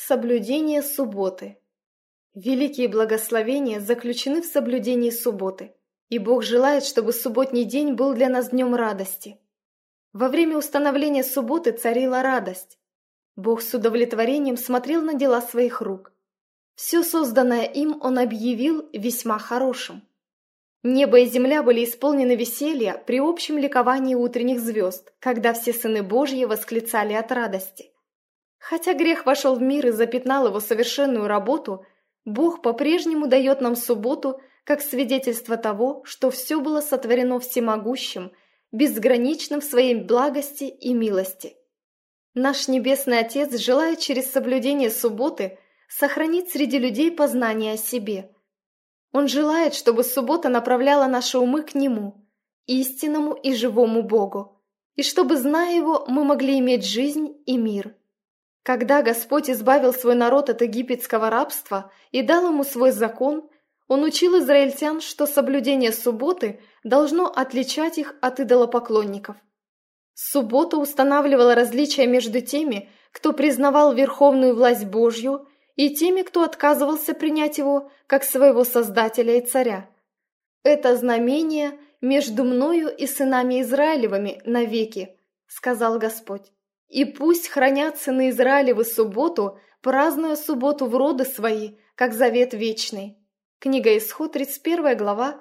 Соблюдение субботы. Великие благословения заключены в соблюдении субботы, и Бог желает, чтобы субботний день был для нас днем радости. Во время установления субботы царила радость. Бог с удовлетворением смотрел на дела своих рук. Все созданное им Он объявил весьма хорошим. Небо и земля были исполнены веселья при общем ликовании утренних звезд, когда все сыны Божьи восклицали от радости. Хотя грех вошел в мир и запятнал его совершенную работу, Бог по-прежнему дает нам субботу как свидетельство того, что все было сотворено всемогущим, безграничным в своей благости и милости. Наш Небесный Отец желает через соблюдение субботы сохранить среди людей познание о себе. Он желает, чтобы суббота направляла наши умы к Нему, истинному и живому Богу, и чтобы, зная Его, мы могли иметь жизнь и мир. Когда Господь избавил свой народ от египетского рабства и дал ему свой закон, Он учил израильтян, что соблюдение субботы должно отличать их от идолопоклонников. Суббота устанавливала различия между теми, кто признавал верховную власть Божью, и теми, кто отказывался принять его как своего Создателя и Царя. «Это знамение между мною и сынами Израилевыми навеки», — сказал Господь. «И пусть хранят сыны Израилевы субботу, празднуя субботу в роды свои, как завет вечный». Книга Исход, 31 глава,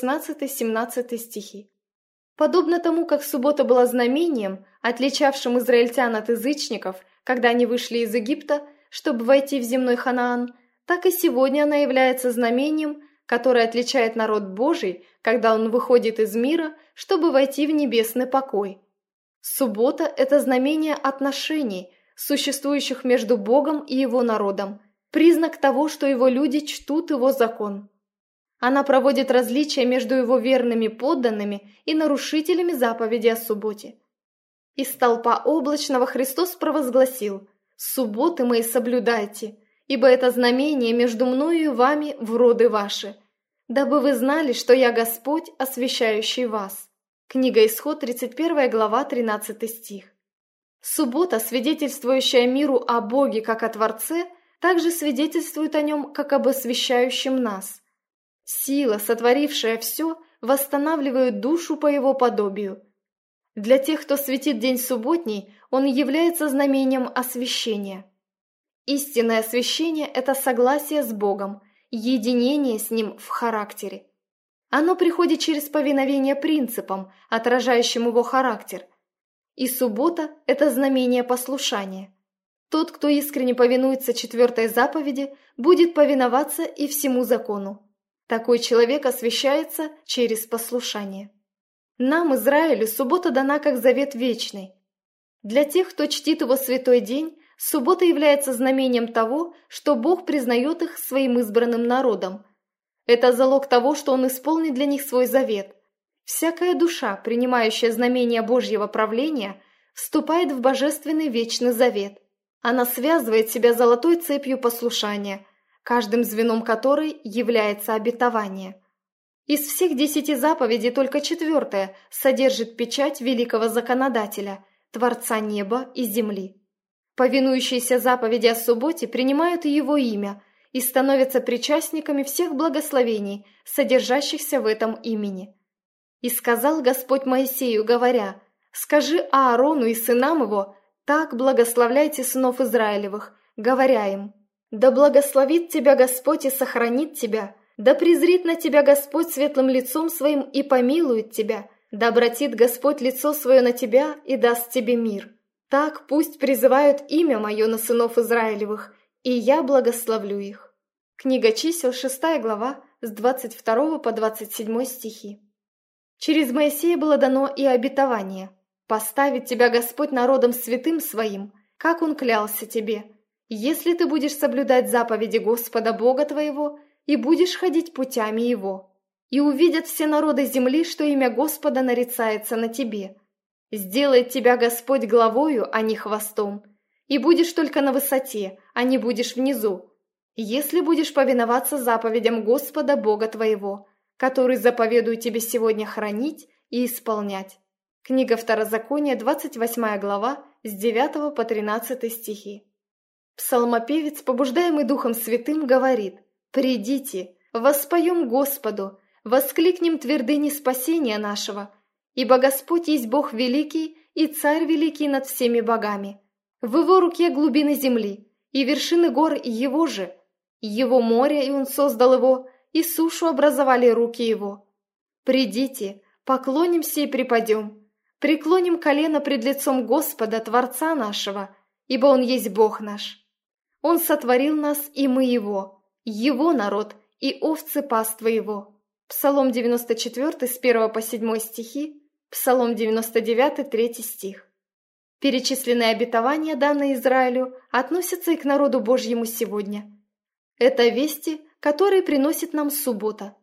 16-17 стихи. Подобно тому, как суббота была знамением, отличавшим израильтян от язычников, когда они вышли из Египта, чтобы войти в земной Ханаан, так и сегодня она является знамением, которое отличает народ Божий, когда он выходит из мира, чтобы войти в небесный покой. Суббота – это знамение отношений, существующих между Богом и Его народом, признак того, что Его люди чтут Его закон. Она проводит различия между Его верными подданными и нарушителями заповеди о субботе. Из столпа облачного Христос провозгласил: «Субботы мои соблюдайте, ибо это знамение между мною и вами в роды ваши, дабы вы знали, что я Господь, освящающий вас». Книга Исход, 31 глава, 13 стих. Суббота, свидетельствующая миру о Боге как о Творце, также свидетельствует о Нем как об освящающем нас. Сила, сотворившая все, восстанавливает душу по Его подобию. Для тех, кто светит день субботний, он является знамением освящения. Истинное освящение – это согласие с Богом, единение с Ним в характере. Оно приходит через повиновение принципам, отражающим Его характер. И суббота – это знамение послушания. Тот, кто искренне повинуется 4-й заповеди, будет повиноваться и всему закону. Такой человек освящается через послушание. Нам, Израилю, суббота дана как завет вечный. Для тех, кто чтит его святой день, суббота является знамением того, что Бог признает их своим избранным народом. Это залог того, что Он исполнит для них свой завет. Всякая душа, принимающая знамение Божьего правления, вступает в божественный вечный завет. Она связывает себя золотой цепью послушания, каждым звеном которой является обетование. Из всех 10 заповедей только 4-я содержит печать великого законодателя, Творца неба и земли. Повинующиеся заповеди о субботе принимают Его имя и становятся причастниками всех благословений, содержащихся в этом имени. «И сказал Господь Моисею, говоря: скажи Аарону и сынам его, так благословляйте сынов Израилевых, говоря им: да благословит тебя Господь и сохранит тебя, да презрит на тебя Господь светлым лицом своим и помилует тебя, да обратит Господь лицо свое на тебя и даст тебе мир. Так пусть призывают имя мое на сынов Израилевых, и я благословлю их». Книга Чисел, 6 глава, с 22 по 27 стихи. Через Моисея было дано и обетование: «Поставит тебя Господь народом святым своим, как Он клялся тебе, если ты будешь соблюдать заповеди Господа Бога твоего и будешь ходить путями Его. И увидят все народы земли, что имя Господа нарицается на тебе. Сделает тебя Господь главою, а не хвостом, и будешь только на высоте, а не будешь внизу, если будешь повиноваться заповедям Господа Бога твоего, который заповедую тебе сегодня хранить и исполнять». Книга Второзакония, 28 глава, с 9 по 13 стихи. Псалмопевец, побуждаемый Духом Святым, говорит: «Придите, воспоем Господу, воскликнем твердыни спасения нашего, ибо Господь есть Бог великий и Царь великий над всеми богами. В Его руке глубины земли, и вершины гор Его же. Его море, и Он создал его, и сушу образовали руки Его. Придите, поклонимся и припадем, преклоним колено пред лицом Господа, Творца нашего, ибо Он есть Бог наш. Он сотворил нас, и мы Его народ, и овцы паства Его». Псалом 94, с 1 по 7 стихи, Псалом 99, 3 стих. Перечисленные обетования, данные Израилю, относятся и к народу Божьему сегодня. Это вести, которые приносит нам суббота,